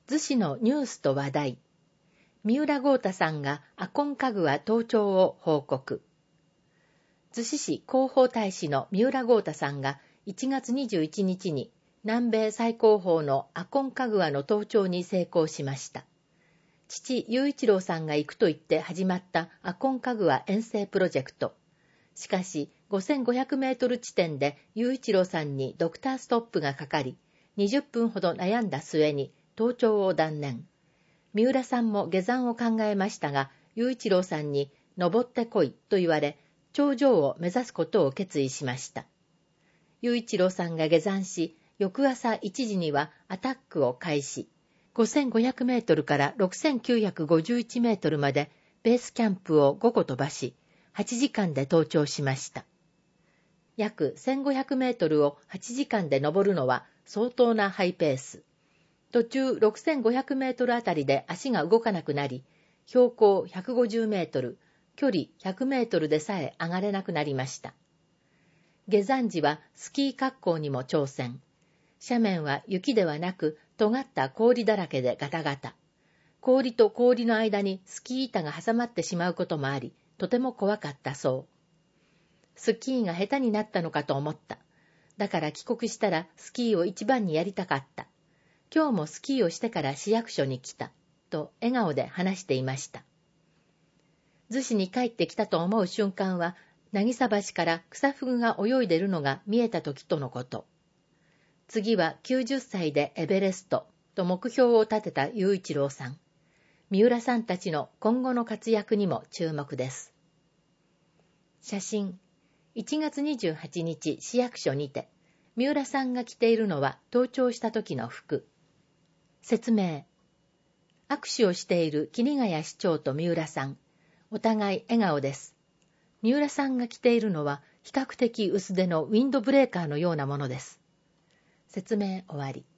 逗子のニュースと話題。三浦豪太さんがアコンカグア登頂を報告。逗子市広報大使の三浦豪太さんが1月21日に南米最高峰のアコンカグアの登頂に成功しました。父雄一郎さんが行くと言って始まったアコンカグア遠征プロジェクト。しかし5500メートル地点で雄一郎さんにドクターストップがかかり、20分ほど悩んだ末に登頂を断念。三浦さんも下山を考えましたが、雄一郎さんに登ってこいと言われ、頂上を目指すことを決意しました。雄一郎さんが下山し、翌朝1時にはアタックを開始。5500メートルから6951メートルまでベースキャンプを5個飛ばし、8時間で登頂しました。約1500メートルを8時間で登るのは相当なハイペース。途中6500メートルあたりで足が動かなくなり、標高150メートル、距離100メートルでさえ上がれなくなりました。下山時はスキー滑降にも挑戦。斜面は雪ではなく尖った氷だらけでガタガタ。氷と氷の間にスキー板が挟まってしまうこともあり、とても怖かったそう。スキーが下手になったのかと思った。だから帰国したらスキーを一番にやりたかった。今日もスキーをしてから市役所に来た、と笑顔で話していました。逗子に帰ってきたと思う瞬間は、渚橋からクサフグが泳いでいるのが見えた時とのこと。次は90歳でエベレスト、と目標を立てた雄一郎さん。三浦さんたちの今後の活躍にも注目です。写真。1月28日市役所にて、三浦さんが着ているのは登頂した時の服。説明。握手をしている桐ヶ谷市長と三浦さん。お互い笑顔です。三浦さんが着ているのは比較的薄手のウィンドブレーカーのようなものです。説明終わり。